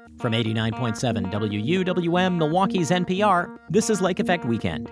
From 89.7 WUWM, Milwaukee's NPR, this is Lake Effect Weekend.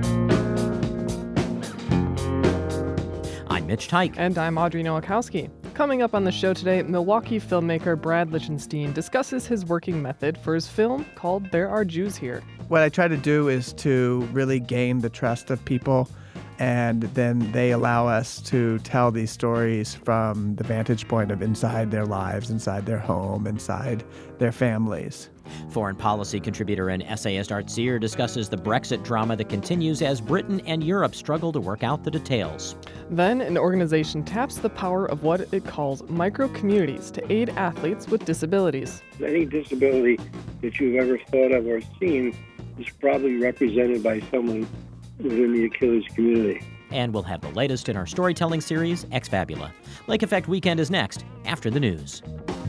I'm Mitch Teich. And I'm Audrey Nowakowski. Coming up on the show today, Milwaukee filmmaker Brad Lichtenstein discusses his working method for his film called There Are Jews Here. What I try to do is to really gain the trust of people, and then they allow us to tell these stories from the vantage point of inside their lives, inside their home, inside their families. Foreign policy contributor and essayist Art Sear discusses the Brexit drama that continues as Britain and Europe struggle to work out the details. Then, an organization taps the power of what it calls micro-communities to aid athletes with disabilities. Any disability that you've ever thought of or seen is probably represented by someone within the Achilles community. And we'll have the latest in our storytelling series, Ex Fabula. Lake Effect Weekend is next, after the news.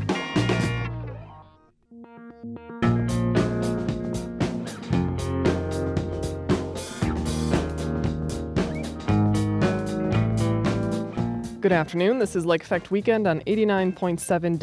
Good afternoon, this is Lake Effect Weekend on 89.7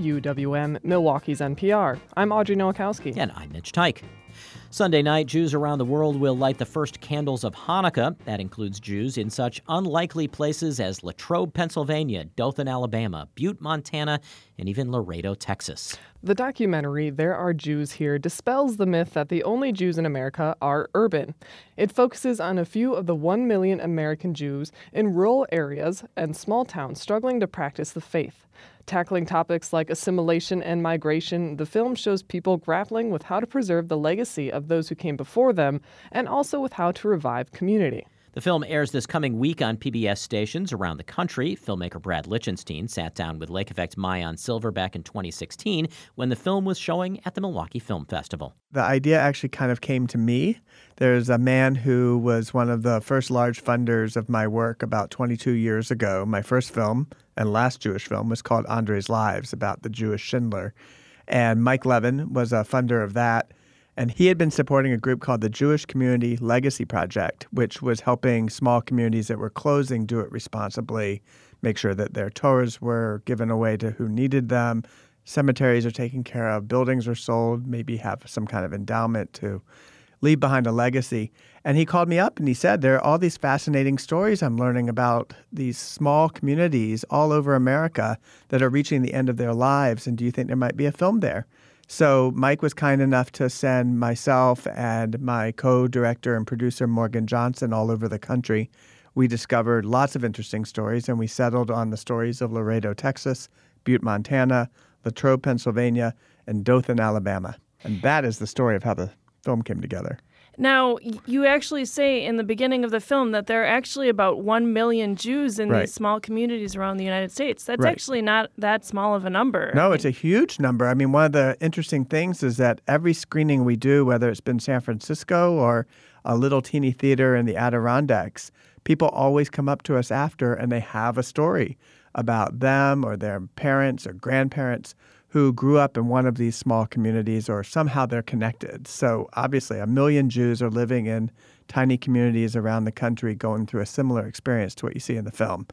WUWM, Milwaukee's NPR. I'm Audrey Nowakowski. And I'm Mitch Teich. Sunday night, Jews around the world will light the first candles of Hanukkah. That includes Jews in such unlikely places as Latrobe, Pennsylvania, Dothan, Alabama, Butte, Montana, and even Laredo, Texas. The documentary, There Are Jews Here, dispels the myth that the only Jews in America are urban. It focuses on a few of the 1 million American Jews in rural areas and small towns struggling to practice the faith. Tackling topics like assimilation and migration, the film shows people grappling with how to preserve the legacy of those who came before them and also with how to revive community. The film airs this coming week on PBS stations around the country. Filmmaker Brad Lichtenstein sat down with Lake Effect's Maayan Silver back in 2016 when the film was showing at the Milwaukee Film Festival. The idea actually kind of came to me. There's a man who was one of the first large funders of my work about 22 years ago. My first film and last Jewish film was called Andre's Lives, about the Jewish Schindler. And Mike Levin was a funder of that. And he had been supporting a group called the Jewish Community Legacy Project, which was helping small communities that were closing do it responsibly, make sure that their Torahs were given away to who needed them, cemeteries are taken care of, buildings are sold, maybe have some kind of endowment to leave behind a legacy. And he called me up and he said, there are all these fascinating stories I'm learning about these small communities all over America that are reaching the end of their lives. And do you think there might be a film there? So Mike was kind enough to send myself and my co-director and producer Morgan Johnson all over the country. We discovered lots of interesting stories, and we settled on the stories of Laredo, Texas, Butte, Montana, Latrobe, Pennsylvania, and Dothan, Alabama. And that is the story of how the film came together. Now, you actually say in the beginning of the film that there are actually about 1 million Jews in these small communities around the United States. That's actually not that small of a number. No, it's a huge number. I mean, one of the interesting things is that every screening we do, whether it's been San Francisco or a little teeny theater in the Adirondacks, people always come up to us after and they have a story about them or their parents or grandparents who grew up in one of these small communities or somehow they're connected. So obviously 1 million Jews are living in tiny communities around the country going through a similar experience to what you see in the film.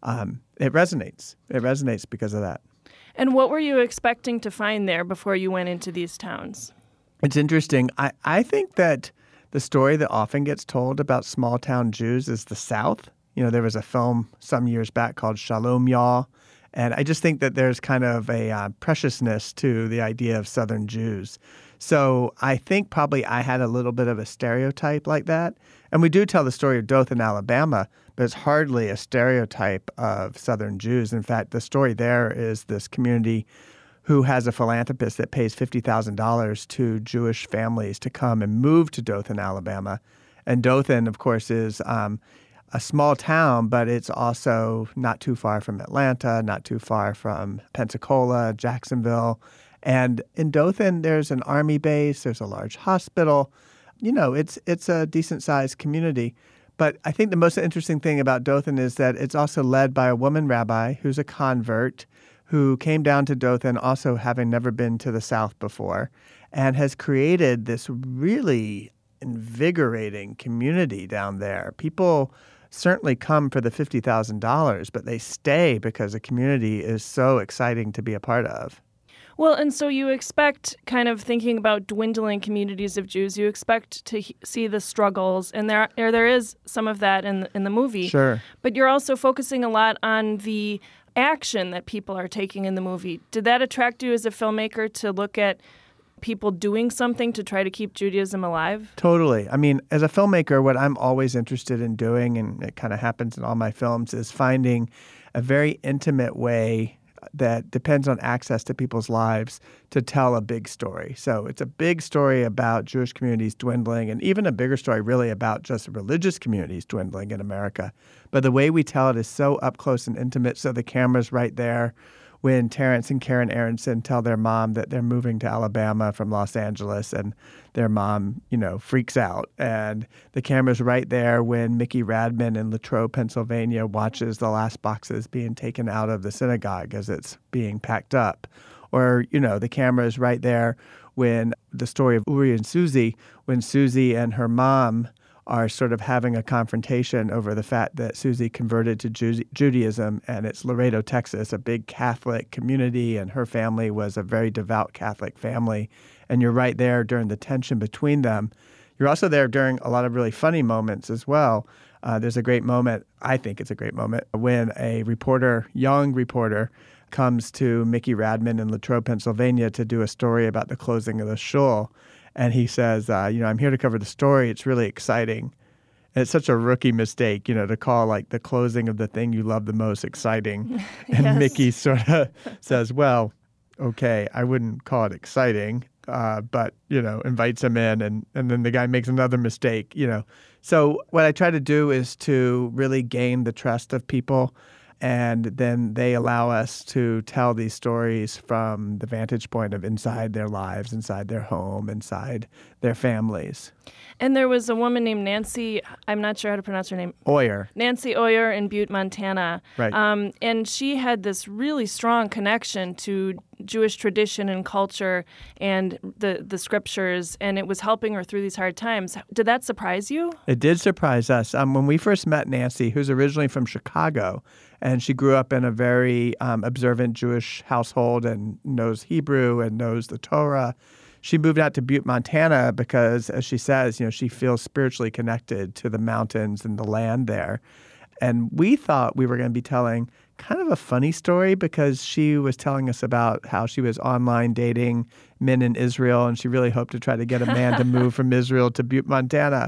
It resonates. It resonates because of that. And what were you expecting to find there before you went into these towns? It's interesting. I think that the story that often gets told about small town Jews is the South. You know, there was a film some years back called Shalom Y'all. And I just think that there's kind of a preciousness to the idea of Southern Jews. So I think probably I had a little bit of a stereotype like that. And we do tell the story of Dothan, Alabama, but it's hardly a stereotype of Southern Jews. In fact, the story there is this community who has a philanthropist that pays $50,000 to Jewish families to come and move to Dothan, Alabama. And Dothan, of course, is a small town, but it's also not too far from Atlanta, not too far from Pensacola, Jacksonville. And in Dothan, there's an army base, there's a large hospital. You know, it's a decent-sized community. But I think the most interesting thing about Dothan is that it's also led by a woman rabbi who's a convert who came down to Dothan also having never been to the South before and has created this really invigorating community down there. People certainly come for the $50,000, but they stay because the community is so exciting to be a part of. Well, and so you expect, kind of thinking about dwindling communities of Jews, you expect to see the struggles, and there is some of that in the movie. Sure. But you're also focusing a lot on the action that people are taking in the movie. Did that attract you as a filmmaker to look at people doing something to try to keep Judaism alive? Totally. I mean, as a filmmaker, what I'm always interested in doing, and it kind of happens in all my films, is finding a very intimate way that depends on access to people's lives to tell a big story. So it's a big story about Jewish communities dwindling, and even a bigger story really about just religious communities dwindling in America. But the way we tell it is so up close and intimate, so the camera's right there when Terrence and Karen Aronson tell their mom that they're moving to Alabama from Los Angeles, and their mom, freaks out. And the camera's right there when Mickey Radman in Latrobe, Pennsylvania, watches the last boxes being taken out of the synagogue as it's being packed up. Or, the camera is right there when the story of Uri and Susie, when Susie and her mom are sort of having a confrontation over the fact that Susie converted to Judaism, and it's Laredo, Texas, a big Catholic community, and her family was a very devout Catholic family. And you're right there during the tension between them. You're also there during a lot of really funny moments as well. There's a great moment, I think it's a great moment, when a young reporter, comes to Mickey Radman in Latrobe, Pennsylvania to do a story about the closing of the shul. And he says, I'm here to cover the story. It's really exciting. And it's such a rookie mistake, to call like the closing of the thing you love the most exciting. And Yes. Mickey sort of says, well, okay, I wouldn't call it exciting, but, invites him in. And then the guy makes another mistake, So what I try to do is to really gain the trust of people. And then they allow us to tell these stories from the vantage point of inside their lives, inside their home, inside their families. And there was a woman named Nancy, I'm not sure how to pronounce her name. Oyer. Nancy Oyer in Butte, Montana. Right. And she had this really strong connection to Jewish tradition and culture and the scriptures, and it was helping her through these hard times. Did that surprise you? It did surprise us. When we first met Nancy, who's originally from Chicago, and she grew up in a very observant Jewish household and knows Hebrew and knows the Torah. She moved out to Butte, Montana because, as she says, she feels spiritually connected to the mountains and the land there. And we thought we were going to be telling kind of a funny story because she was telling us about how she was online dating men in Israel, and she really hoped to try to get a man to move from Israel to Butte, Montana.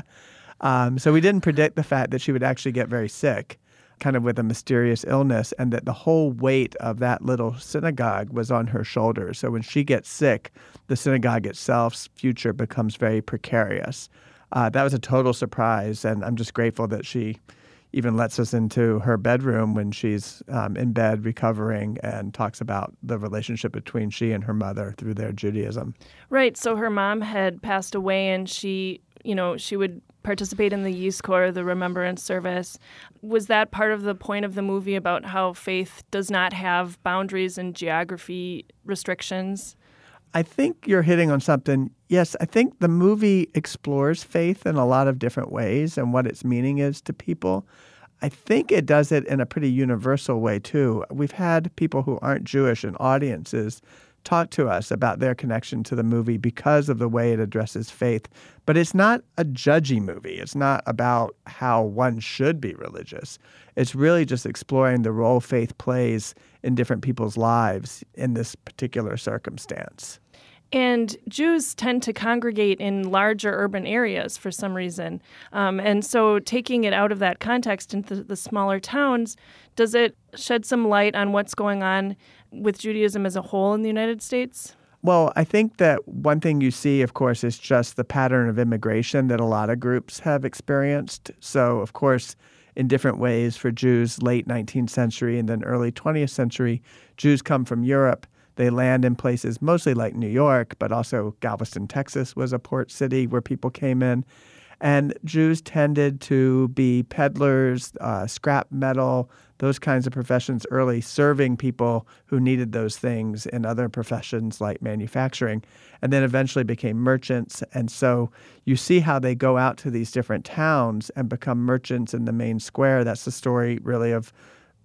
So we didn't predict the fact that she would actually get very sick, kind of with a mysterious illness, and that the whole weight of that little synagogue was on her shoulders. So when she gets sick, the synagogue itself's future becomes very precarious. That was a total surprise, and I'm just grateful that she even lets us into her bedroom when she's in bed recovering and talks about the relationship between she and her mother through their Judaism. Right. So her mom had passed away, and she would participate in the Yizkor, the remembrance service. Was that part of the point of the movie about how faith does not have boundaries and geography restrictions? I think you're hitting on something. Yes, I think the movie explores faith in a lot of different ways and what its meaning is to people. I think it does it in a pretty universal way, too. We've had people who aren't Jewish in audiences talk to us about their connection to the movie because of the way it addresses faith. But it's not a judgy movie. It's not about how one should be religious. It's really just exploring the role faith plays in different people's lives in this particular circumstance. And Jews tend to congregate in larger urban areas for some reason. And so taking it out of that context into the smaller towns, does it shed some light on what's going on with Judaism as a whole in the United States? Well, I think that one thing you see, of course, is just the pattern of immigration that a lot of groups have experienced. So, of course, in different ways for Jews, late 19th century and then early 20th century, Jews come from Europe. They land in places mostly like New York, but also Galveston, Texas was a port city where people came in. And Jews tended to be peddlers, scrap metal, those kinds of professions early, serving people who needed those things in other professions like manufacturing, and then eventually became merchants. And so you see how they go out to these different towns and become merchants in the main square. That's the story really of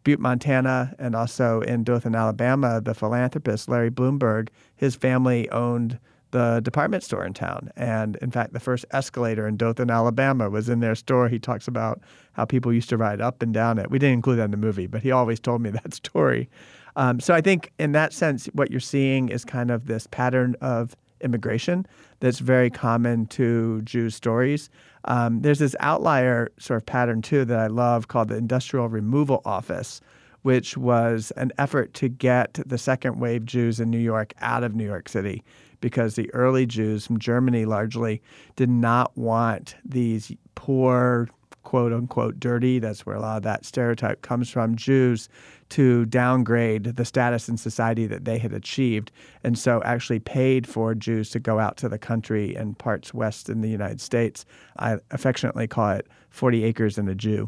Butte, Montana, and also in Dothan, Alabama, the philanthropist Larry Bloomberg, his family owned the department store in town. And in fact, the first escalator in Dothan, Alabama was in their store. He talks about how people used to ride up and down it. We didn't include that in the movie, but he always told me that story. So I think in that sense, what you're seeing is kind of this pattern of immigration that's very common to Jews' stories. There's this outlier sort of pattern, too, that I love called the Industrial Removal Office, which was an effort to get the second wave Jews in New York out of New York City, because the early Jews from Germany largely did not want these poor, quote unquote, dirty, that's where a lot of that stereotype comes from, Jews to downgrade the status in society that they had achieved, and so actually paid for Jews to go out to the country and parts west in the United States. I affectionately call it 40 acres and a Jew.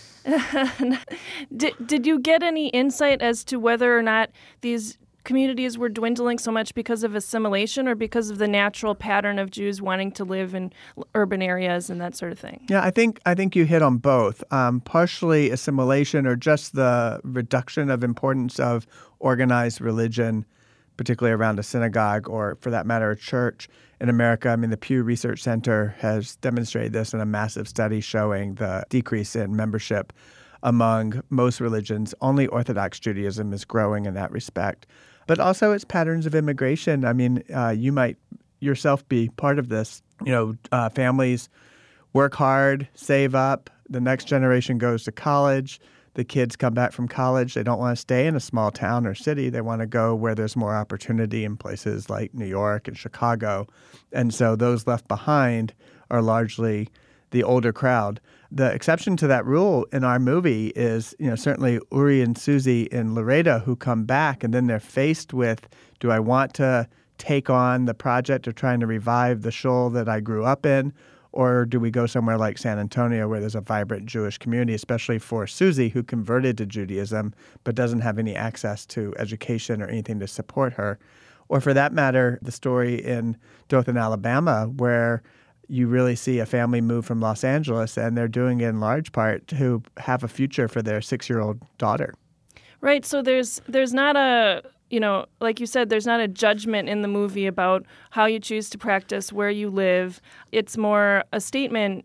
Did you get any insight as to whether or not these communities were dwindling so much because of assimilation or because of the natural pattern of Jews wanting to live in urban areas and that sort of thing? Yeah, I think you hit on both. Partially assimilation or just the reduction of importance of organized religion, particularly around a synagogue or, for that matter, a church in America. I mean, the Pew Research Center has demonstrated this in a massive study showing the decrease in membership among most religions. Only Orthodox Judaism is growing in that respect. But also its patterns of immigration. I mean, you might yourself be part of this. Families work hard, save up. The next generation goes to college. The kids come back from college. They don't want to stay in a small town or city. They want to go where there's more opportunity in places like New York and Chicago. And so those left behind are largely the older crowd. The exception to that rule in our movie is, certainly Uri and Susie in Laredo who come back, and then they're faced with, do I want to take on the project of trying to revive the shul that I grew up in, or do we go somewhere like San Antonio where there's a vibrant Jewish community, especially for Susie, who converted to Judaism but doesn't have any access to education or anything to support her? Or for that matter, the story in Dothan, Alabama, where you really see a family move from Los Angeles, and they're doing it in large part to have a future for their 6-year-old daughter. Right. So there's not a, like you said, there's not a judgment in the movie about how you choose to practice, where you live. It's more a statement.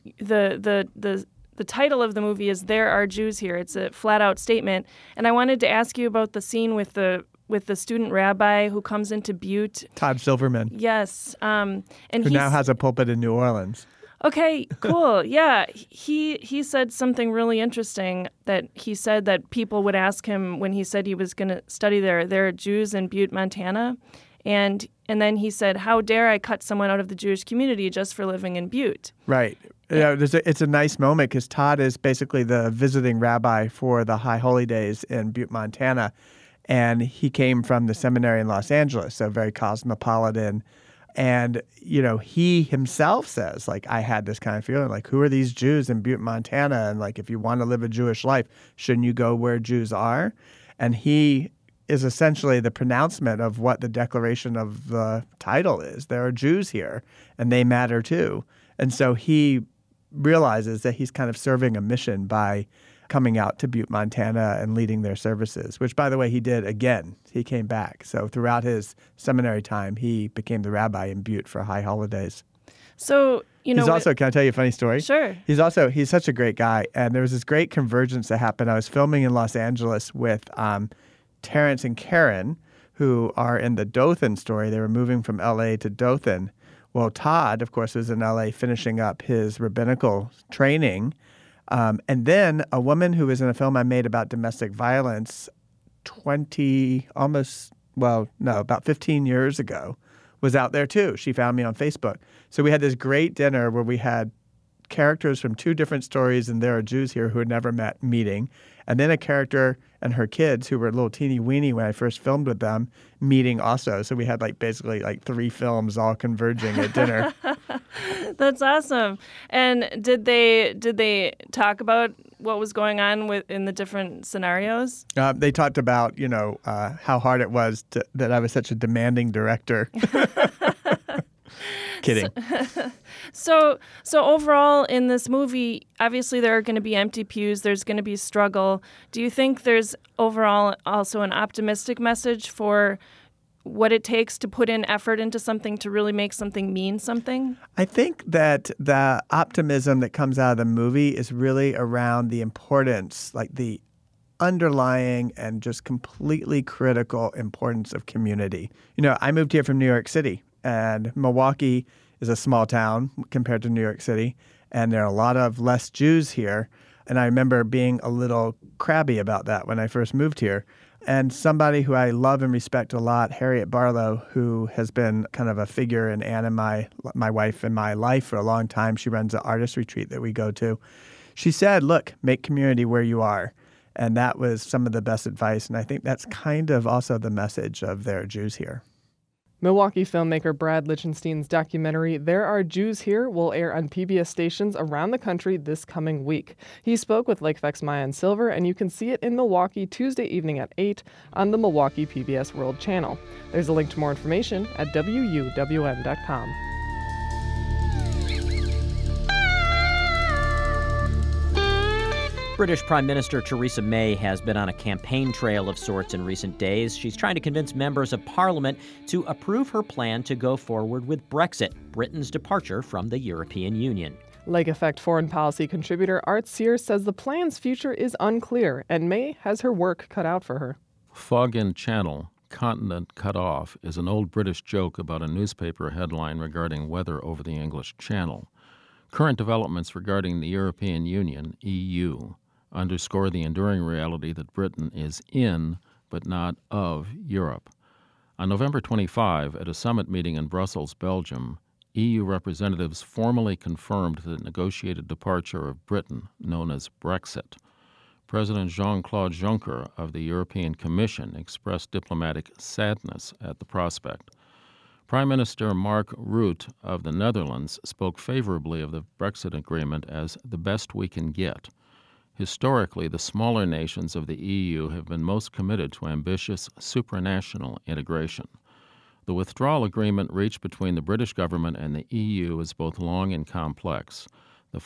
The title of the movie is "There Are Jews Here." It's a flat out statement. And I wanted to ask you about the scene with the student rabbi who comes into Butte. Todd Silverman. Yes. And who now has a pulpit in New Orleans. Okay, cool. Yeah. He said something really interesting, that he said that people would ask him when he said he was going to study there are Jews in Butte, Montana. And then he said, how dare I cut someone out of the Jewish community just for living in Butte? Right. It's a nice moment because Todd is basically the visiting rabbi for the High Holy Days in Butte, Montana. And he came from the seminary in Los Angeles, so very cosmopolitan. And, he himself says, I had this kind of feeling, who are these Jews in Butte, Montana? And, if you want to live a Jewish life, shouldn't you go where Jews are? And he is essentially the pronouncement of what the declaration of the title is. There are Jews here, and they matter too. And so he realizes that he's kind of serving a mission by coming out to Butte, Montana and leading their services, which, by the way, he did again. He came back. So throughout his seminary time, he became the rabbi in Butte for High Holidays. So, he's also, can I tell you a funny story? Sure. He's such a great guy. And there was this great convergence that happened. I was filming in Los Angeles with Terrence and Karen, who are in the Dothan story. They were moving from L.A. to Dothan. Well, Todd, of course, was in L.A. finishing up his rabbinical training. And then a woman who was in a film I made about domestic violence about 15 years ago was out there too. She found me on Facebook. So we had this great dinner where we had characters from two different stories, and There Are Jews Here, who had never met, meeting. And then a character and her kids, who were a little teeny weeny when I first filmed with them, meeting also. So we had basically 3 films all converging at dinner. That's awesome. And did they talk about what was going on in the different scenarios? They talked about, how hard it was that I was such a demanding director. Kidding. So overall in this movie, obviously there are going to be empty pews. There's going to be struggle. Do you think there's overall also an optimistic message for what it takes to put in effort into something to really make something mean something? I think that the optimism that comes out of the movie is really around the importance, like the underlying and just completely critical importance of community. I moved here from New York City, and Milwaukee is a small town compared to New York City, and there are a lot of less Jews here. And I remember being a little crabby about that when I first moved here. And somebody who I love and respect a lot, Harriet Barlow, who has been kind of a figure in Anne and my wife and my life for a long time. She runs an artist retreat that we go to. She said, look, make community where you are. And that was some of the best advice. And I think that's kind of also the message of There Are Jews Here. Milwaukee filmmaker Brad Lichtenstein's documentary, There Are Jews Here, will air on PBS stations around the country this coming week. He spoke with Lake Effect's Maayan Silver, and you can see it in Milwaukee Tuesday evening at 8 on the Milwaukee PBS World Channel. There's a link to more information at WUWM.com. British Prime Minister Theresa May has been on a campaign trail of sorts in recent days. She's trying to convince members of Parliament to approve her plan to go forward with Brexit, Britain's departure from the European Union. Lake Effect foreign policy contributor Art Sear says the plan's future is unclear, and May has her work cut out for her. Fog in Channel, continent cut off, is an old British joke about a newspaper headline regarding weather over the English Channel. Current developments regarding the European Union, EU, underscore the enduring reality that Britain is in, but not of, Europe. On November 25, at a summit meeting in Brussels, Belgium, EU representatives formally confirmed the negotiated departure of Britain, known as Brexit. President Jean-Claude Juncker of the European Commission expressed diplomatic sadness at the prospect. Prime Minister Mark Rutte of the Netherlands spoke favorably of the Brexit agreement as the best we can get. Historically, the smaller nations of the EU have been most committed to ambitious supranational integration. The withdrawal agreement reached between the British government and the EU is both long and complex. The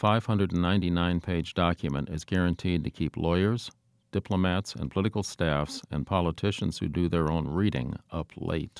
599-page document is guaranteed to keep lawyers, diplomats, and political staffs and politicians who do their own reading up late.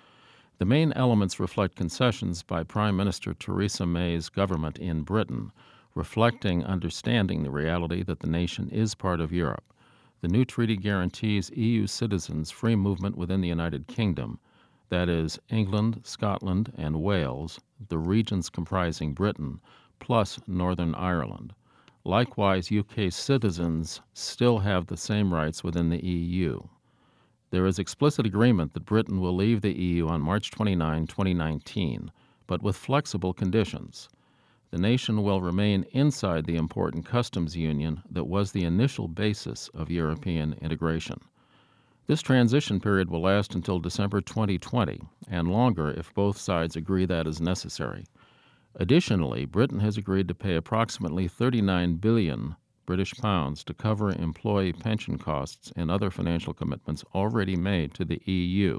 The main elements reflect concessions by Prime Minister Theresa May's government in Britain, reflecting understanding the reality that the nation is part of Europe. The new treaty guarantees EU citizens free movement within the United Kingdom, that is, England, Scotland, and Wales, the regions comprising Britain, plus Northern Ireland. Likewise, UK citizens still have the same rights within the EU. There is explicit agreement that Britain will leave the EU on March 29, 2019, but with flexible conditions. The nation will remain inside the important customs union that was the initial basis of European integration. This transition period will last until December 2020, and longer if both sides agree that is necessary. Additionally, Britain has agreed to pay approximately 39 billion British pounds to cover employee pension costs and other financial commitments already made to the EU.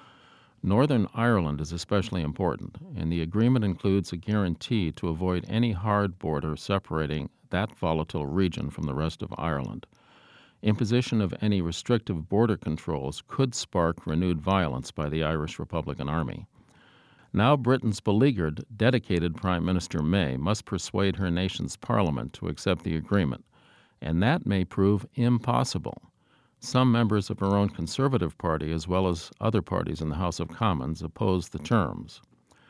Northern Ireland is especially important, and the agreement includes a guarantee to avoid any hard border separating that volatile region from the rest of Ireland. Imposition of any restrictive border controls could spark renewed violence by the Irish Republican Army. Now Britain's beleaguered, dedicated Prime Minister May must persuade her nation's parliament to accept the agreement, and that may prove impossible. Some members of her own Conservative Party, as well as other parties in the House of Commons, oppose the terms.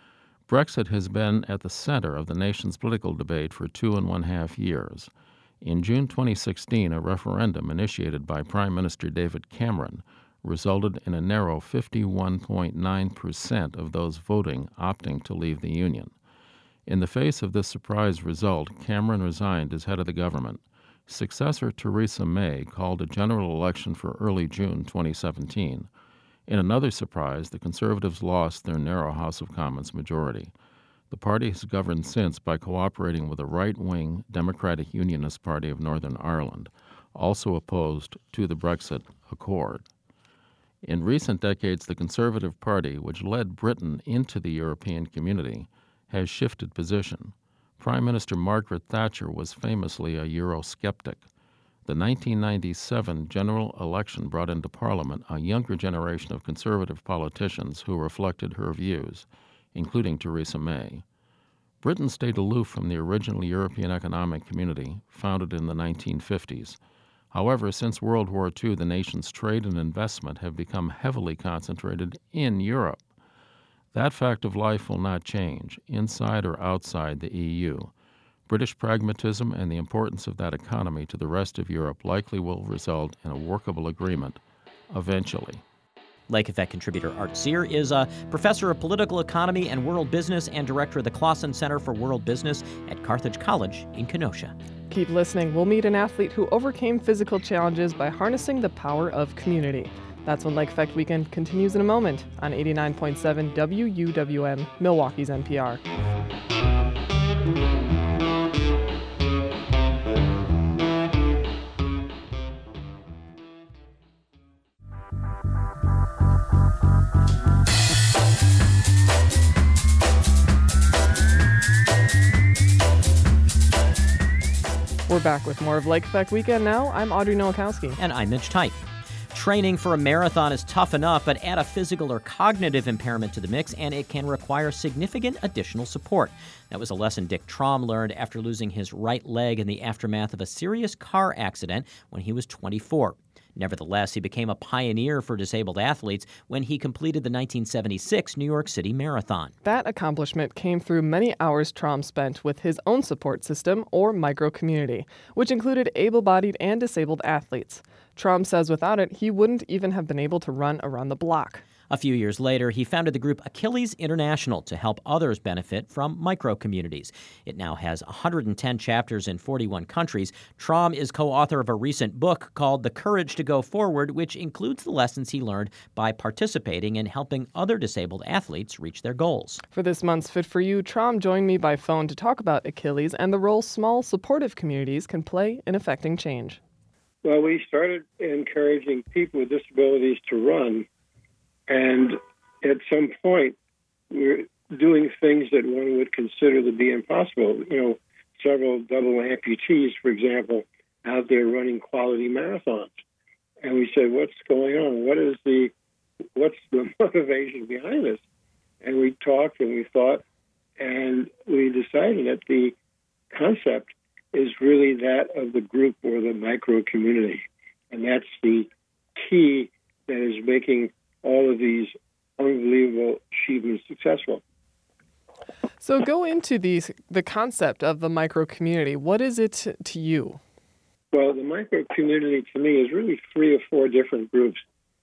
Brexit has been at the center of the nation's political debate for 2.5 years. In June 2016, a referendum initiated by Prime Minister David Cameron resulted in a narrow 51.9% of those voting opting to leave the Union. In the face of this surprise result, Cameron resigned as head of the government. Successor Theresa May called a general election for early June 2017. In another surprise, the Conservatives lost their narrow House of Commons majority. The party has governed since by cooperating with the right-wing Democratic Unionist Party of Northern Ireland, also opposed to the Brexit Accord. In recent decades, the Conservative Party, which led Britain into the European community, has shifted position. Prime Minister Margaret Thatcher was famously a Eurosceptic. The 1997 general election brought into Parliament a younger generation of conservative politicians who reflected her views, including Theresa May. Britain stayed aloof from the original European Economic Community, founded in the 1950s. However, since World War II, the nation's trade and investment have become heavily concentrated in Europe. That fact of life will not change, inside or outside the EU. British pragmatism and the importance of that economy to the rest of Europe likely will result in a workable agreement eventually. Lake Effect contributor Art Sear is a professor of political economy and world business and director of the Clausen Center for World Business at Carthage College in Kenosha. Keep listening. We'll meet an athlete who overcame physical challenges by harnessing the power of community. That's when Lake Effect Weekend continues in a moment on 89.7 WUWM, Milwaukee's NPR. We're back with more of Lake Effect Weekend now. I'm Audrey Nowakowski. And I'm Mitch Type. Training for a marathon is tough enough, but add a physical or cognitive impairment to the mix, and it can require significant additional support. That was a lesson Dick Traum learned after losing his right leg in the aftermath of a serious car accident when he was 24. Nevertheless, he became a pioneer for disabled athletes when he completed the 1976 New York City Marathon. That accomplishment came through many hours Traum spent with his own support system, or microcommunity, which included able-bodied and disabled athletes. Traum says without it, he wouldn't even have been able to run around the block. A few years later, he founded the group Achilles International to help others benefit from micro-communities. It now has 110 chapters in 41 countries. Traum is co-author of a recent book called The Courage to Go Forward, which includes the lessons he learned by participating in helping other disabled athletes reach their goals. For this month's Fit for You, Traum joined me by phone to talk about Achilles and the role small, supportive communities can play in affecting change. Well, we started encouraging people with disabilities to run. And at some point, we're doing things that one would consider to be impossible. Several double amputees, for example, out there running quality marathons. And we said, what's going on? What's the motivation behind this? And we talked and we thought, and we decided that the concept is really that of the group or the micro community. And that's the key that is making all of these unbelievable achievements successful. So go into the concept of the micro community. What is it to you? Well, the micro community to me is really 3 or 4 different groups.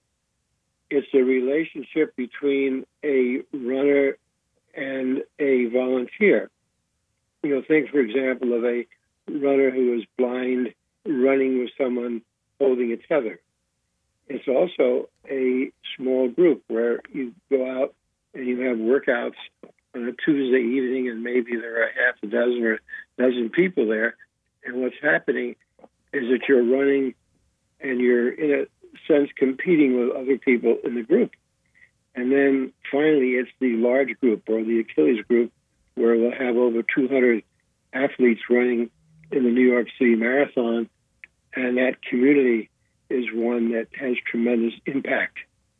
It's a relationship between a runner and a volunteer. Think, for example, of a runner who is blind running with someone holding a tether. It's also a small group where you go out and you have workouts on a Tuesday evening, and maybe there are half a dozen or a dozen people there. And what's happening is that you're running and you're, in a sense, competing with other people in the group. And then finally, it's the large group or the Achilles group, where we'll have over 200 athletes running in the New York City Marathon. And that community is one that has tremendous impact.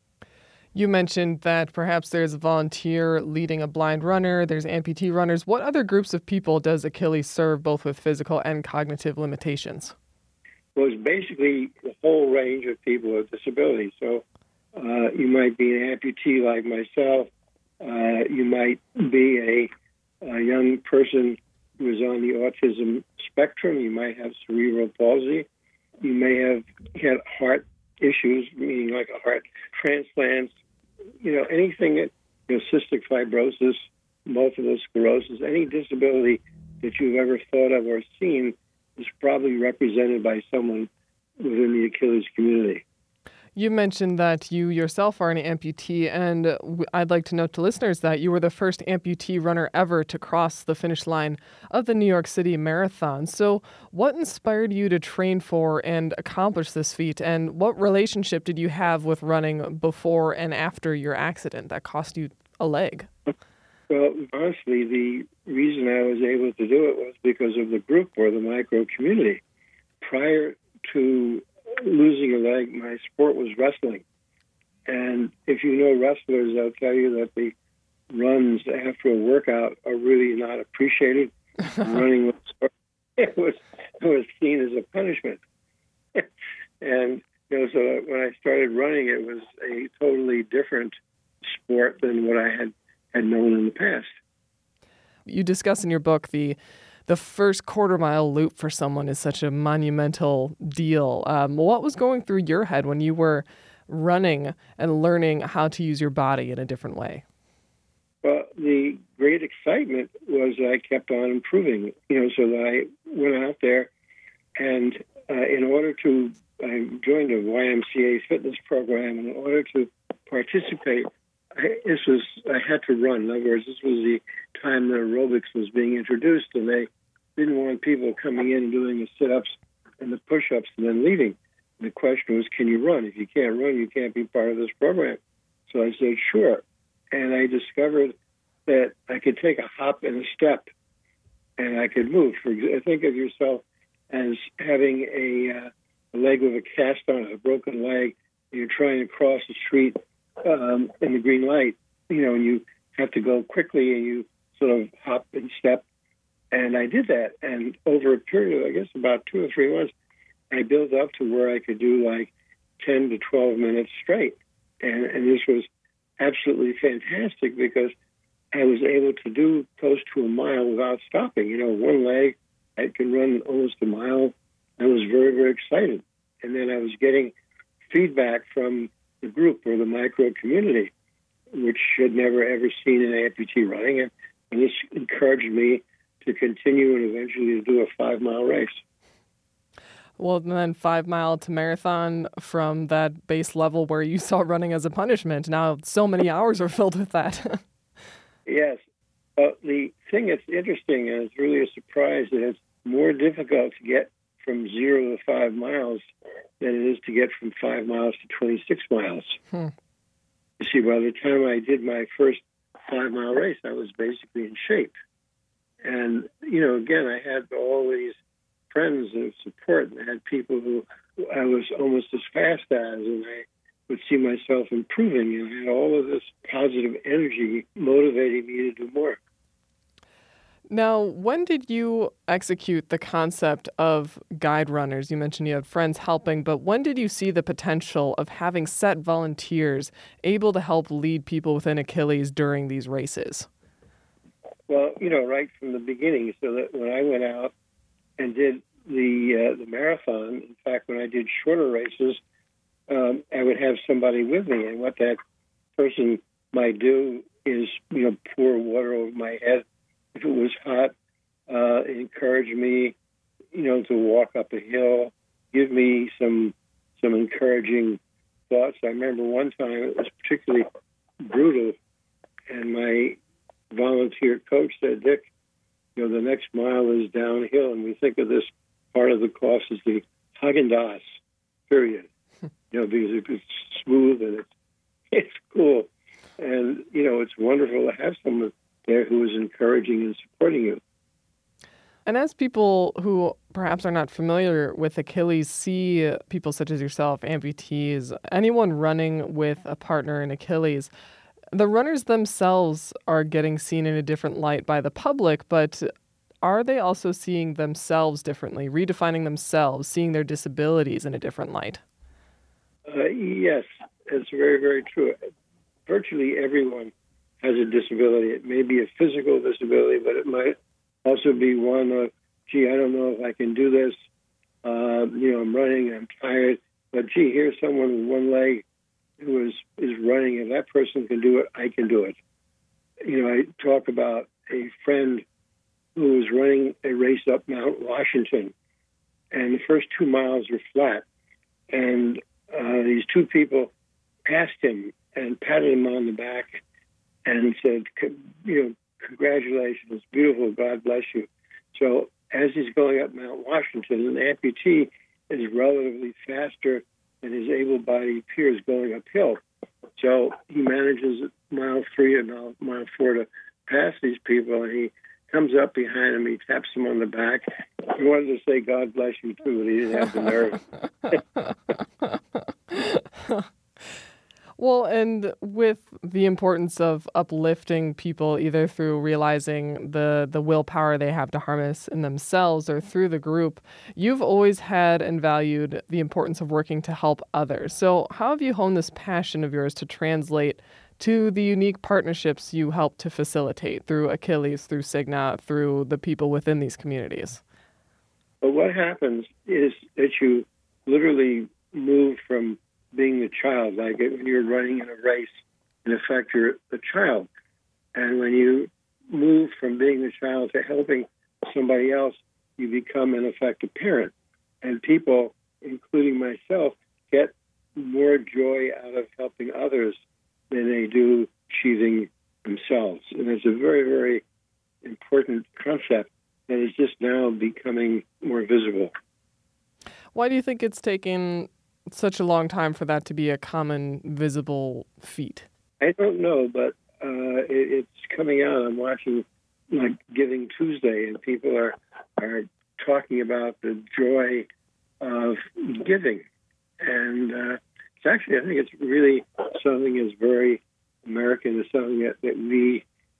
You mentioned that perhaps there's a volunteer leading a blind runner, there's amputee runners. What other groups of people does Achilles serve, both with physical and cognitive limitations? Well, it's basically the whole range of people with disabilities. So you might be an amputee like myself. You might be a young person who is on the autism spectrum. You might have cerebral palsy. You may have had heart issues, meaning like a heart transplant, anything that, cystic fibrosis, multiple sclerosis, any disability that you've ever thought of or seen is probably represented by someone within the Achilles community. You mentioned that you yourself are an amputee, and I'd like to note to listeners that you were the first amputee runner ever to cross the finish line of the New York City Marathon. So what inspired you to train for and accomplish this feat, and what relationship did you have with running before and after your accident that cost you a leg? Well, honestly, the reason I was able to do it was because of the group or the micro community. Prior to losing a leg, my sport was wrestling. And if you know wrestlers, they'll tell you that the runs after a workout are really not appreciated. Running was seen as a punishment. And so when I started running, it was a totally different sport than what I had known in the past. You discuss in your book the first quarter-mile loop for someone is such a monumental deal. What was going through your head when you were running and learning how to use your body in a different way? Well, the great excitement was that I kept on improving, so that I went out there and I joined a YMCA fitness program. In order to participate, I had to run. In other words, this was the time that aerobics was being introduced, and they didn't want people coming in and doing the sit-ups and the push-ups and then leaving. And the question was, can you run? If you can't run, you can't be part of this program. So I said, sure. And I discovered that I could take a hop and a step, and I could move. Think of yourself as having a leg with a cast on it, a broken leg, and you're trying to cross the street in the green light, and you have to go quickly, and you sort of hop and step. And I did that, and over a period of, I guess, about 2 or 3 months, I built up to where I could do like 10 to 12 minutes straight. And this was absolutely fantastic because I was able to do close to a mile without stopping. One leg, I can run almost a mile. I was very, very excited. And then I was getting feedback from the group or the micro community, which had never, ever seen an amputee running. And this encouraged me to continue and eventually to do a 5-mile race. Well, then 5 mile to marathon from that base level where you saw running as a punishment. Now so many hours are filled with that. Yes. The thing that's interesting, and it's really a surprise, that it's more difficult to get from 0 to 5 miles than it is to get from 5 miles to 26 miles. You see, by the time I did my first 5-mile race, I was basically in shape. And, again, I had all these friends of support, and I had people who I was almost as fast as, and I would see myself improving, and I had all of this positive energy motivating me to do more. Now, when did you execute the concept of guide runners? You mentioned you had friends helping, but when did you see the potential of having set volunteers able to help lead people within Achilles during these races? Well, right from the beginning, so that when I went out and did the marathon, in fact, when I did shorter races, I would have somebody with me, and what that person might do is, pour water over my head if it was hot, encourage me, to walk up a hill, give me some encouraging thoughts. I remember one time it was particularly brutal, and my volunteer coach said, "Dick, the next mile is downhill, and we think of this part of the course as the Haagen-Dazs period, because it's smooth and it's cool, and it's wonderful to have someone there who is encouraging and supporting you." And as people who perhaps are not familiar with Achilles see people such as yourself, amputees, anyone running with a partner in Achilles, the runners themselves are getting seen in a different light by the public, but are they also seeing themselves differently, redefining themselves, seeing their disabilities in a different light? Yes, it's very, very true. Virtually everyone has a disability. It may be a physical disability, but it might also be one of, gee, I don't know if I can do this. I'm running, I'm tired. But gee, here's someone with one leg who is running. If that person can do it, I can do it. I talk about a friend who was running a race up Mount Washington, and the first 2 miles were flat. And these two people passed him and patted him on the back and said, congratulations, beautiful, God bless you. So as he's going up Mount Washington, an amputee is relatively faster than his able-bodied peers going uphill. So he manages at mile 3 and mile 4 to past these people, and he comes up behind him, he taps him on the back. He wanted to say, God bless you, too, but he didn't have the nerve. Well, and with the importance of uplifting people either through realizing the willpower they have to harness in themselves or through the group, you've always had and valued the importance of working to help others. So how have you honed this passion of yours to translate to the unique partnerships you help to facilitate through Achilles, through Cigna, through the people within these communities? But what happens is that you literally move from being the child, like when you're running in a race, in effect, you're the child. And when you move from being the child to helping somebody else, you become, in effect, a parent. And people, including myself, get more joy out of helping others than they do achieving themselves. And it's a very, very important concept that is just now becoming more visible. Why do you think it's taken such a long time for that to be a common, visible feat? I don't know, but it's coming out. I'm watching like Giving Tuesday, and people are talking about the joy of giving. And it's actually, I think it's really something that's very American. It's something that we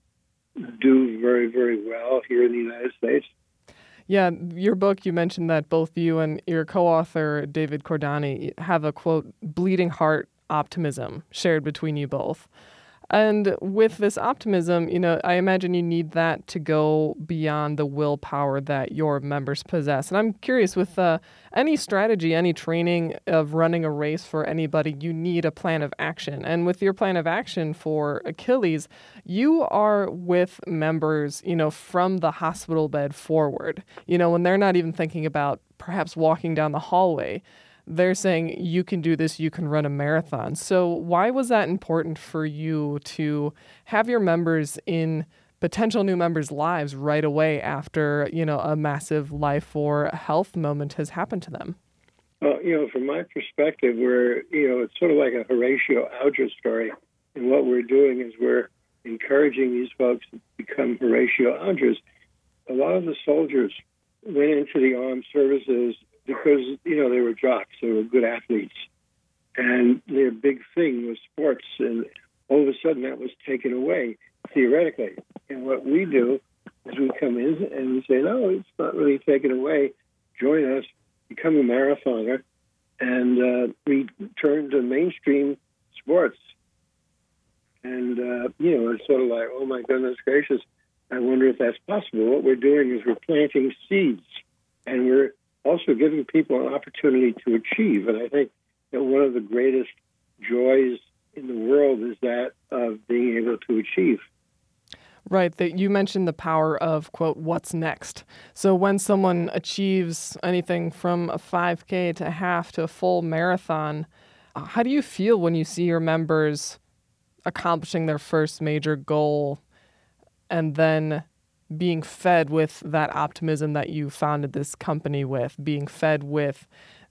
do very, very well here in the United States. Yeah, your book, you mentioned that both you and your co-author, David Cordani, have a, quote, bleeding heart optimism shared between you both. And with this optimism, I imagine you need that to go beyond the willpower that your members possess. And I'm curious, with any strategy, any training of running a race for anybody, you need a plan of action. And with your plan of action for Achilles, you are with members, from the hospital bed forward, when they're not even thinking about perhaps walking down the hallway. They're saying, you can do this, you can run a marathon. So why was that important for you to have your members in potential new members' lives right away after, a massive life or health moment has happened to them? Well, from my perspective, it's sort of like a Horatio Alger story. And what we're doing is we're encouraging these folks to become Horatio Algers. A lot of the soldiers went into the armed services because, they were jocks, they were good athletes. And their big thing was sports. And all of a sudden that was taken away, theoretically. And what we do is we come in and we say, no, it's not really taken away. Join us, become a marathoner, and we turn to mainstream sports. And, it's sort of like, oh, my goodness gracious, I wonder if that's possible. What we're doing is we're planting seeds, and we're also giving people an opportunity to achieve. And I think that one of the greatest joys in the world is that of being able to achieve. Right. That you mentioned the power of, quote, what's next. So when someone achieves anything from a 5K to a half to a full marathon, how do you feel when you see your members accomplishing their first major goal and then being fed with that optimism that you founded this company with, being fed with,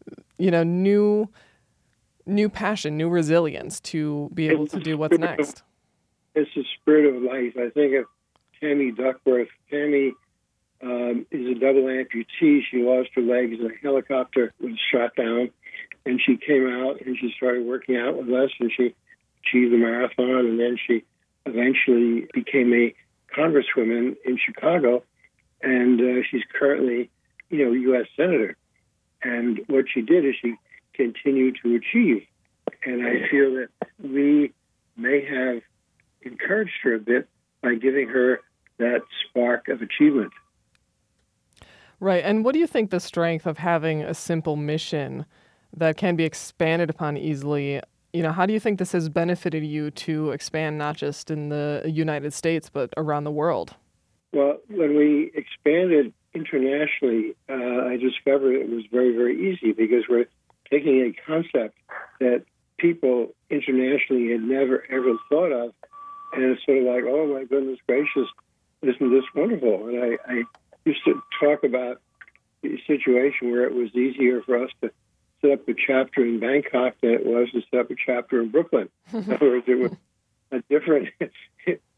new passion, new resilience to be able to do what's next? It's the spirit of life. I think of Tammy Duckworth. Tammy is a double amputee. She lost her legs in a helicopter, was shot down, and she came out and she started working out with us, and she achieved the marathon, and then she eventually became a congresswoman in Chicago, and she's currently, U.S. Senator. And what she did is she continued to achieve. And I feel that we may have encouraged her a bit by giving her that spark of achievement. Right. And what do you think the strength of having a simple mission that can be expanded upon easily? How do you think this has benefited you to expand not just in the United States, but around the world? Well, when we expanded internationally, I discovered it was very, very easy because we're taking a concept that people internationally had never, ever thought of. And it's sort of like, oh, my goodness gracious, isn't this wonderful? And I used to talk about the situation where it was easier for us to set up a chapter in Bangkok than it was to set up a chapter in Brooklyn. In other words, it was a different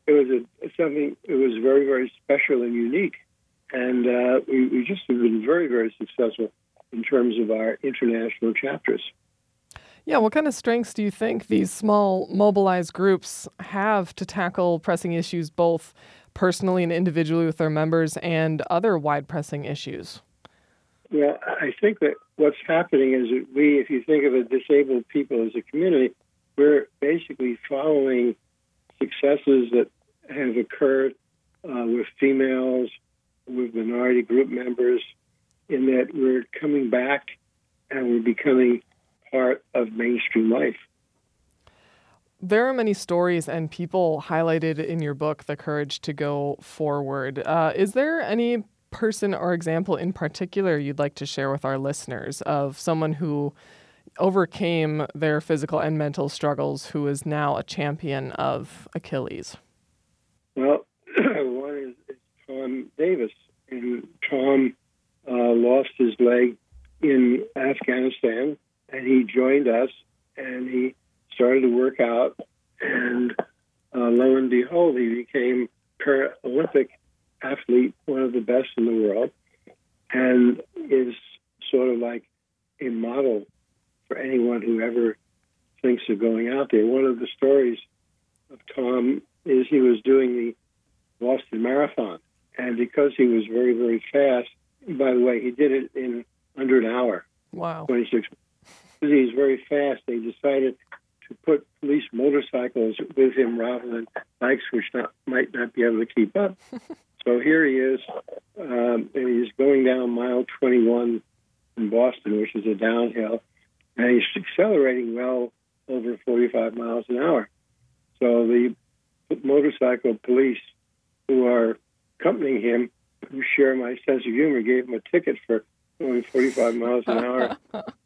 it was something. It was very, very special and unique, and we just have been very, very successful in terms of our international chapters. Yeah, what kind of strengths do you think these small mobilized groups have to tackle pressing issues both personally and individually with their members and other wide pressing issues? Well, I think that what's happening is that if you think of the disabled people as a community, we're basically following successes that have occurred with females, with minority group members, in that we're coming back and we're becoming part of mainstream life. There are many stories and people highlighted in your book, The Courage to Go Forward. Is there any person or example in particular you'd like to share with our listeners of someone who overcame their physical and mental struggles who is now a champion of Achilles? Well, one is Tom Davis. And Tom lost his leg in Afghanistan, and he joined us, and he started to work out, and lo and behold, he became Paralympic athlete, one of the best in the world, and is sort of like a model for anyone who ever thinks of going out there. One of the stories of Tom is he was doing the Boston Marathon, and because he was very, very fast, by the way, he did it in under an hour. Wow. 26. Because he was very fast, they decided to put police motorcycles with him rather than bikes, which might not be able to keep up. So here he is, and he's going down mile 21 in Boston, which is a downhill, and he's accelerating well over 45 miles an hour. So the motorcycle police who are accompanying him, who share my sense of humor, gave him a ticket for going 45 miles an hour.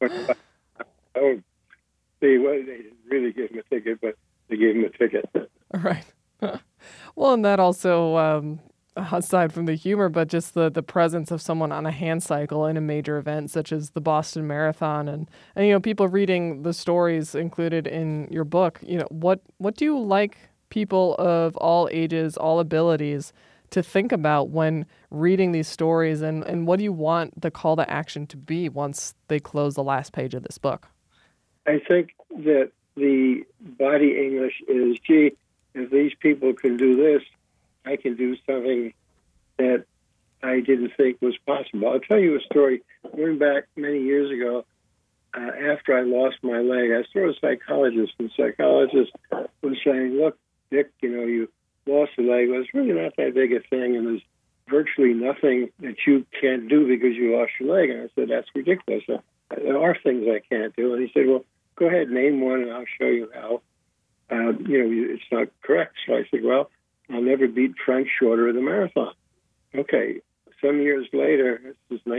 They didn't really give him a ticket, but they gave him a ticket. Right. Well, and that also, aside from the humor, but just the presence of someone on a hand cycle in a major event such as the Boston Marathon, and people reading the stories included in your book, what do you like people of all ages, all abilities to think about when reading these stories, and what do you want the call to action to be once they close the last page of this book? I think that the body English is, gee, if these people can do this, I can do something that I didn't think was possible. I'll tell you a story. Going back many years ago, after I lost my leg, I saw a psychologist, and the psychologist was saying, look, Dick, you lost a leg. Well, it's really not that big a thing, and there's virtually nothing that you can't do because you lost your leg. And I said, that's ridiculous. There are things I can't do. And he said, well, go ahead, name one, and I'll show you how. It's not correct. So I said, well, I'll never beat Frank Shorter in the marathon. Okay, some years later, this is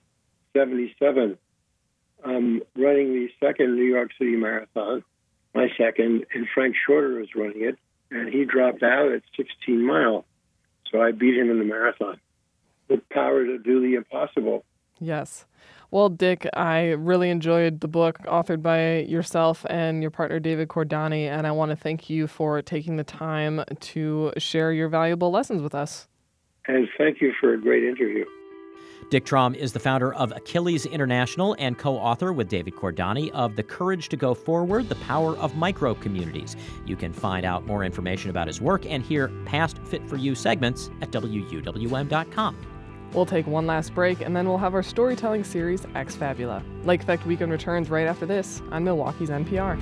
1977, I'm running the second New York City Marathon, my second, and Frank Shorter was running it, and he dropped out at 16 miles. So I beat him in the marathon. The power to do the impossible. Yes. Well, Dick, I really enjoyed the book authored by yourself and your partner, David Cordani, and I want to thank you for taking the time to share your valuable lessons with us. And thank you for a great interview. Dick Traum is the founder of Achilles International and co-author with David Cordani of The Courage to Go Forward, The Power of Micro-Communities. You can find out more information about his work and hear past Fit for You segments at WUWM.com. We'll take one last break, and then we'll have our storytelling series, Ex Fabula. Lake Effect Weekend returns right after this on Milwaukee's NPR.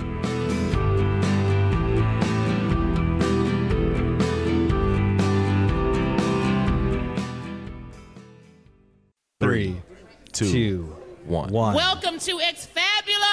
Three, two, one. Welcome to Ex Fabula!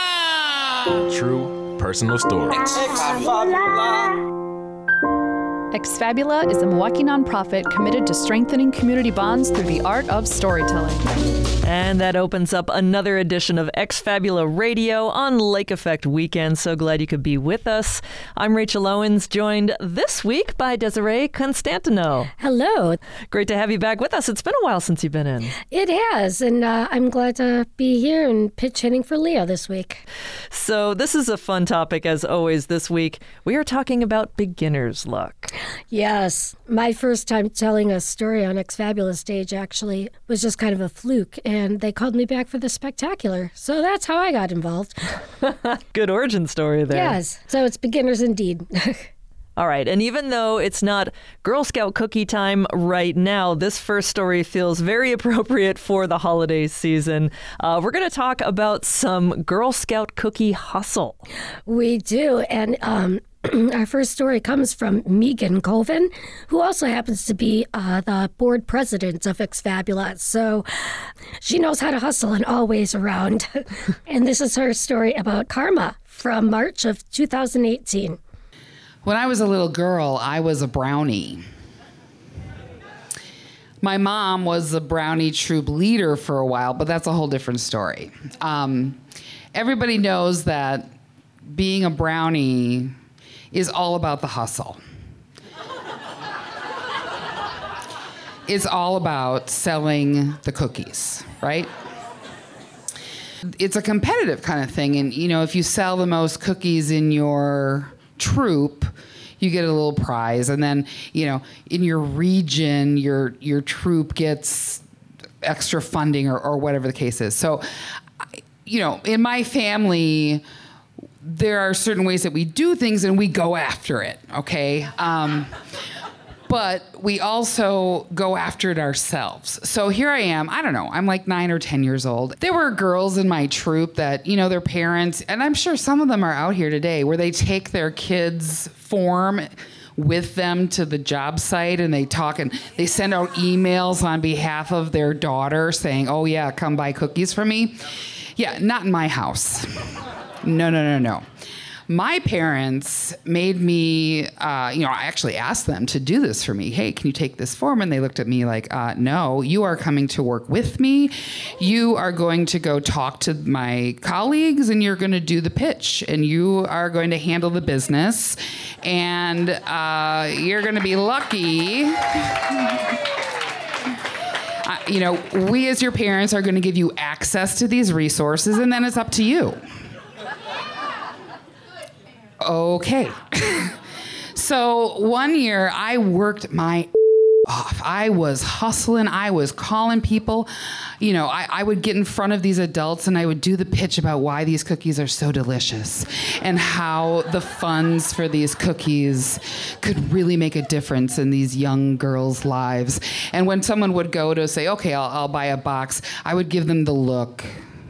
True personal stories. Exfabula is a Milwaukee nonprofit committed to strengthening community bonds through the art of storytelling. And that opens up another edition of Exfabula Radio on Lake Effect Weekend. So glad you could be with us. I'm Rachel Owens, joined this week by Desiree Constantino. Hello. Great to have you back with us. It's been a while since you've been in. It has, and I'm glad to be here and pitch hitting for Leo this week. So this is a fun topic, as always, this week. We are talking about beginner's luck. Yes. My first time telling a story on Exfabula stage actually was just kind of a fluke, and they called me back for the spectacular. So that's how I got involved. Good origin story there. Yes. So it's beginners indeed. All right. And even though it's not Girl Scout cookie time right now, this first story feels very appropriate for the holiday season. We're going to talk about some Girl Scout cookie hustle. We do. And our first story comes from Megan Colvin, who also happens to be the board president of Exfabula. So she knows how to hustle in all ways around. And this is her story about Karma from March of 2018. When I was a little girl, I was a brownie. My mom was the brownie troop leader for a while, but that's a whole different story. Everybody knows that being a brownie is all about the hustle. It's all about selling the cookies, right? It's a competitive kind of thing. And, you know, if you sell the most cookies in your troop, you get a little prize. And then, you know, in your region, your troop gets extra funding or whatever the case is. So, you know, in my family, there are certain ways that we do things and we go after it, okay? But we also go after it ourselves. So here I am, I don't know, I'm like 9 or 10 years old. There were girls in my troop that, you know, their parents, and I'm sure some of them are out here today, where they take their kids' form with them to the job site and they talk and they send out emails on behalf of their daughter saying, oh yeah, come buy cookies for me. Yeah, not in my house. No. My parents made me, I actually asked them to do this for me. Hey, can you take this form? And they looked at me like, no, you are coming to work with me. You are going to go talk to my colleagues and you're going to do the pitch and you are going to handle the business and you're going to be lucky. We as your parents are going to give you access to these resources and then it's up to you. Okay. So one year I worked my off. I was hustling. I was calling people. You know, I would get in front of these adults and I would do the pitch about why these cookies are so delicious and how the funds for these cookies could really make a difference in these young girls' lives. And when someone would go to say, okay, I'll buy a box, I would give them the look.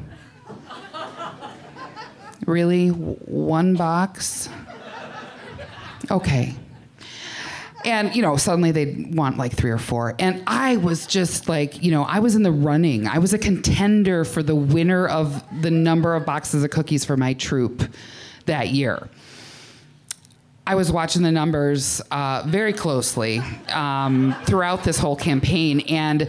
Really? One box? Okay. And, suddenly they'd want like 3 or 4. And I was just like, I was in the running. I was a contender for the winner of the number of boxes of cookies for my troop that year. I was watching the numbers very closely throughout this whole campaign. And,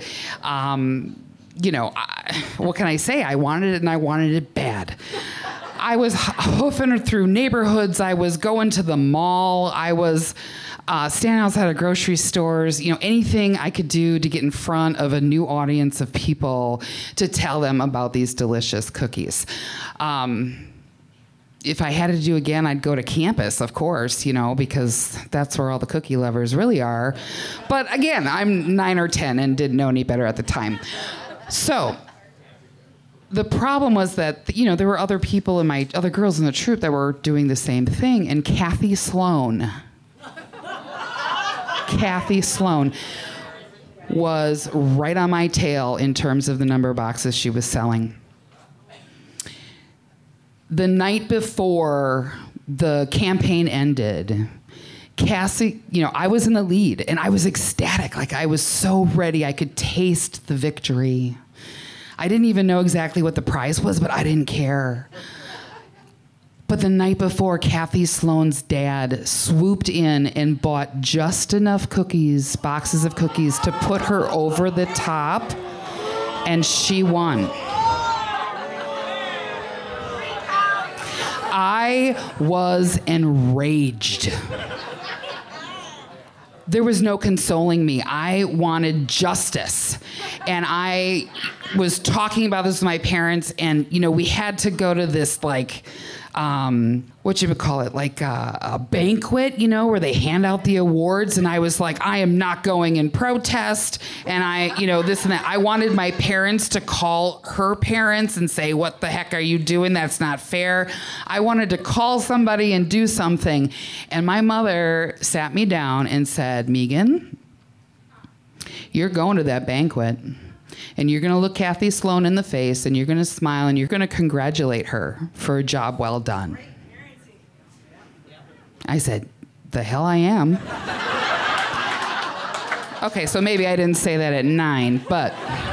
what can I say? I wanted it and I wanted it bad. I was hoofing it through neighborhoods. I was going to the mall. I was standing outside of grocery stores. Anything I could do to get in front of a new audience of people to tell them about these delicious cookies. If I had to do again, I'd go to campus, of course, because that's where all the cookie lovers really are. But again, I'm 9 or 10 and didn't know any better at the time. So the problem was that, there were other people other girls in the troop that were doing the same thing. And Kathy Sloan was right on my tail in terms of the number of boxes she was selling. The night before the campaign ended, Cassie, I was in the lead and I was ecstatic. Like I was so ready. I could taste the victory. I didn't even know exactly what the prize was, but I didn't care. But But the night before, Kathy Sloan's dad swooped in and bought just enough cookies, boxes of cookies, to put her over the top, and she won. I was enraged. There was no consoling me. I wanted justice. And I was talking about this with my parents, and, we had to go to this, what you would call it, like a banquet, where they hand out the awards. And I was like, I am not going in protest. And this and that. I wanted my parents to call her parents and say, what the heck are you doing? That's not fair. I wanted to call somebody and do something. And my mother sat me down and said, Megan, you're going to that banquet. And you're going to look Kathy Sloan in the face, and you're going to smile, and you're going to congratulate her for a job well done. I said, the hell I am. Okay, so maybe I didn't say that at 9, but,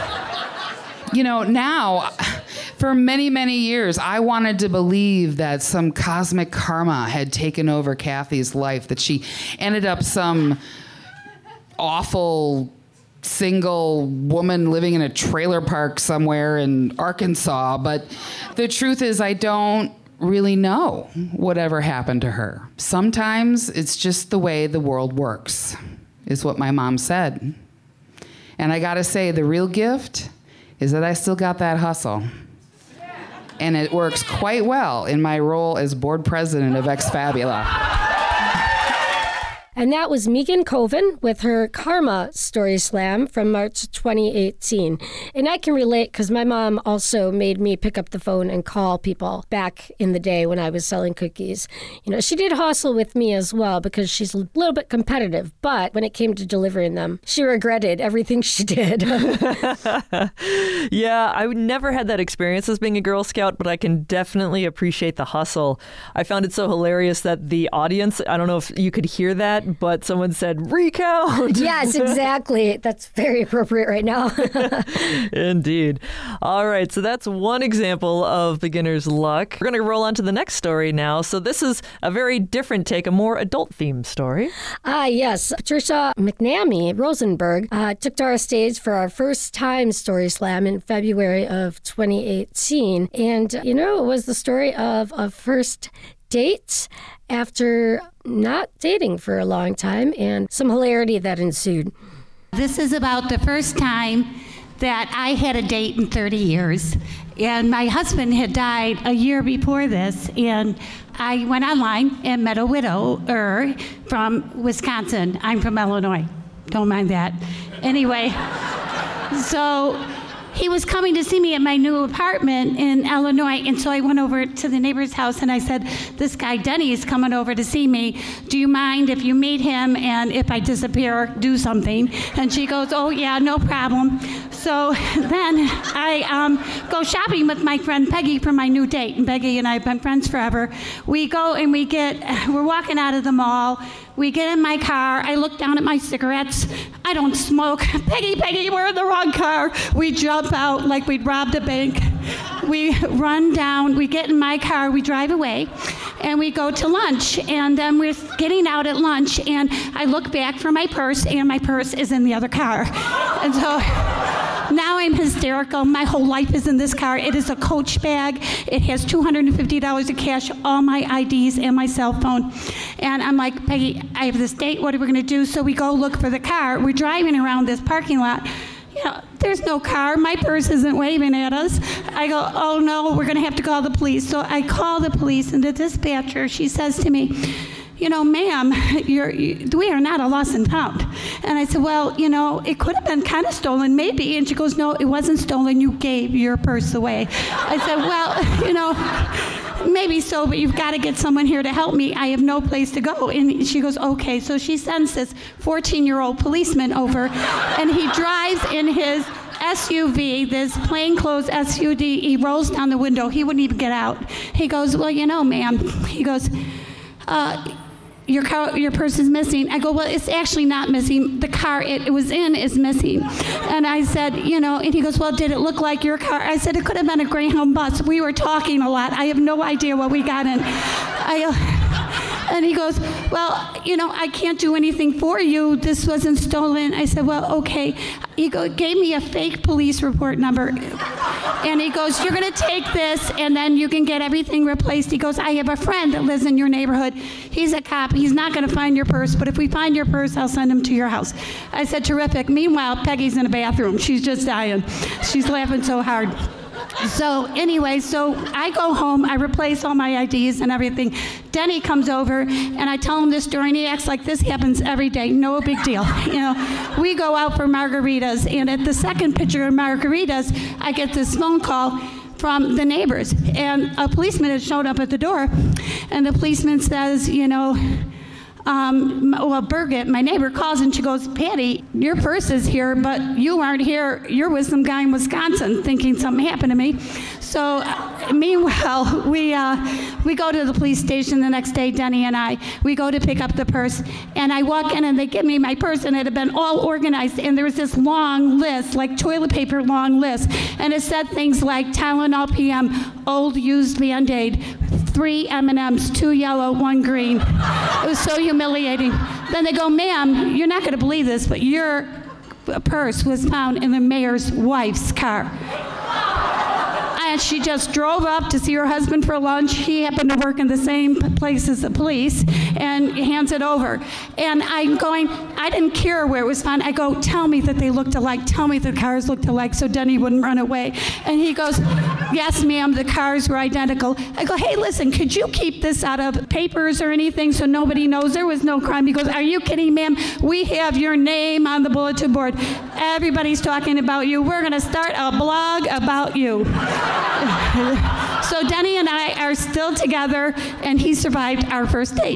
now, for many, many years, I wanted to believe that some cosmic karma had taken over Kathy's life, that she ended up some awful single woman living in a trailer park somewhere in Arkansas. But the truth is, I don't really know whatever happened to her. Sometimes it's just the way the world works, is what my mom said. And I gotta say, the real gift is that I still got that hustle. And it works quite well in my role as board president of Ex Fabula. And that was Megan Coven with her Karma Story Slam from March 2018. And I can relate because my mom also made me pick up the phone and call people back in the day when I was selling cookies. She did hustle with me as well because she's a little bit competitive. But when it came to delivering them, she regretted everything she did. Yeah, I never had that experience as being a Girl Scout, but I can definitely appreciate the hustle. I found it so hilarious that the audience, I don't know if you could hear that, but someone said, recount. Yes, exactly. That's very appropriate right now. Indeed. All right, so that's one example of beginner's luck. We're going to roll on to the next story now. So this is a very different take, a more adult-themed story. Yes. Patricia McNamee Rosenberg took to our stage for our first time Story Slam in February of 2018. And, it was the story of a first date after not dating for a long time and some hilarity that ensued. This is about the first time that I had a date in 30 years. And my husband had died a year before this. And I went online and met a widower from Wisconsin. I'm from Illinois. Don't mind that. Anyway, so he was coming to see me at my new apartment in Illinois, and so I went over to the neighbor's house and I said, this guy Denny is coming over to see me. Do you mind if you meet him and if I disappear, do something? And she goes, oh yeah, no problem. So then I go shopping with my friend Peggy for my new date, and Peggy and I have been friends forever. We go and we're walking out of the mall. We get in my car. I look down at my cigarettes. I don't smoke. Peggy, we're in the wrong car. We jump out like we'd robbed a bank. We run down. We get in my car. We drive away. And we go to lunch. And we're getting out at lunch. And I look back for my purse. And my purse is in the other car. And so now I'm hysterical. My whole life is in this car. It is a Coach bag. It has $250 of cash, all my IDs, and my cell phone. And I'm like, Peggy, I have this date. What are we going to do? So we go look for the car. We're driving around this parking lot. There's no car. My purse isn't waving at us. I go, oh no, we're going to have to call the police. So I call the police, and the dispatcher, she says to me, ma'am, we are not a lost and found. And I said, well, it could have been kind of stolen, maybe. And she goes, no, it wasn't stolen. You gave your purse away. I said, well, maybe so, but you've got to get someone here to help me. I have no place to go. And she goes, okay. So she sends this 14-year-old policeman over, and he drives in his SUV, this plainclothes SUV. He rolls down the window. He wouldn't even get out. He goes, well, ma'am. He goes, your purse is missing. I go, well, it's actually not missing. The car it was in is missing. And I said, and he goes, well, did it look like your car? I said, it could have been a Greyhound bus. We were talking a lot. I have no idea what we got in. And he goes, well, I can't do anything for you. This wasn't stolen. I said, well, okay. He gave me a fake police report number. And he goes, you're going to take this, and then you can get everything replaced. He goes, I have a friend that lives in your neighborhood. He's a cop. He's not going to find your purse, but if we find your purse, I'll send him to your house. I said, terrific. Meanwhile, Peggy's in the bathroom. She's just dying. She's laughing so hard. So anyway, I go home, I replace all my IDs and everything. Denny comes over, and I tell him this story, and he acts like this happens every day, no big deal. We go out for margaritas, and at the second pitcher of margaritas, I get this phone call from the neighbors, and a policeman had showed up at the door, and the policeman says, Birgit, my neighbor, calls and she goes, Patty, your purse is here, but you aren't here. You're with some guy in Wisconsin thinking something happened to me. So meanwhile, we go to the police station the next day, Denny and I. We go to pick up the purse, and I walk in and they give me my purse, and it had been all organized, and there was this long list, like toilet paper long list, and it said things like Tylenol PM, old used Band-Aid, 3 M&Ms, 2 yellow, 1 green. It was so humiliating. Then they go, ma'am, you're not going to believe this, but your purse was found in the mayor's wife's car. And she just drove up to see her husband for lunch. He happened to work in the same place as the police, and hands it over. And I'm going, I didn't care where it was found. I go, tell me that they looked alike. Tell me the cars looked alike so Denny wouldn't run away. And he goes, yes, ma'am, the cars were identical. I go, hey, listen, could you keep this out of papers or anything so nobody knows there was no crime? He goes, are you kidding, ma'am? We have your name on the bulletin board. Everybody's talking about you. We're going to start a blog about you. So Denny and I are still together, and he survived our first date.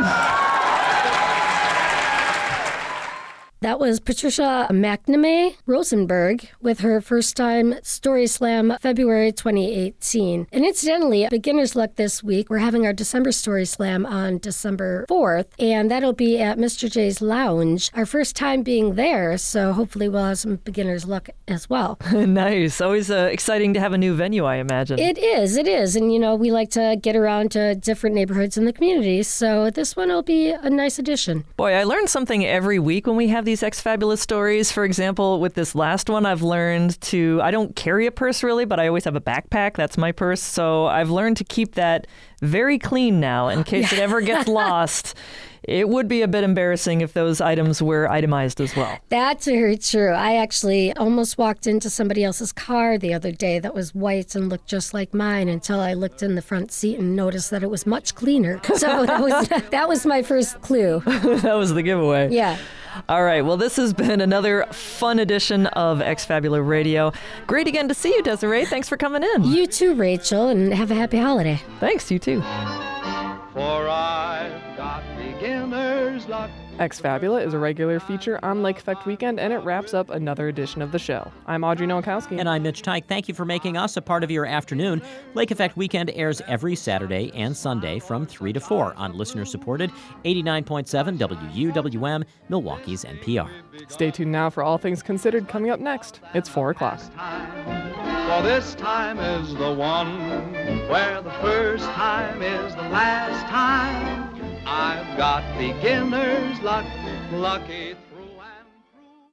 That was Patricia McNamee Rosenberg with her first time Story Slam February 2018. And incidentally, beginner's luck this week. We're having our December Story Slam on December 4th, and that'll be at Mr. J's Lounge. Our first time being there, so hopefully we'll have some beginner's luck as well. Nice. Always exciting to have a new venue, I imagine. It is. And, we like to get around to different neighborhoods in the community, so this one will be a nice addition. Boy, I learn something every week when we have these Ex-Fabulous stories. For example, with this last one, I've learned I don't carry a purse really, but I always have a backpack. That's my purse. So I've learned to keep that very clean now in case it ever gets lost. It would be a bit embarrassing if those items were itemized as well. That's very true. I actually almost walked into somebody else's car the other day that was white and looked just like mine until I looked in the front seat and noticed that it was much cleaner. So that was my first clue. That was the giveaway. Yeah. All right. Well, this has been another fun edition of Ex-Fabula Radio. Great again to see you, Desiree. Thanks for coming in. You too, Rachel, and have a happy holiday. Thanks. You too. For I've got beginner's luck. Ex-Fabula is a regular feature on Lake Effect Weekend, and it wraps up another edition of the show. I'm Audrey Nowakowski. And I'm Mitch Teich. Thank you for making us a part of your afternoon. Lake Effect Weekend airs every Saturday and Sunday from 3 to 4 on listener-supported 89.7 WUWM, Milwaukee's NPR. Stay tuned now for All Things Considered coming up next. It's 4 o'clock. For this time is the one where the first time is the last time. I've got beginner's luck, lucky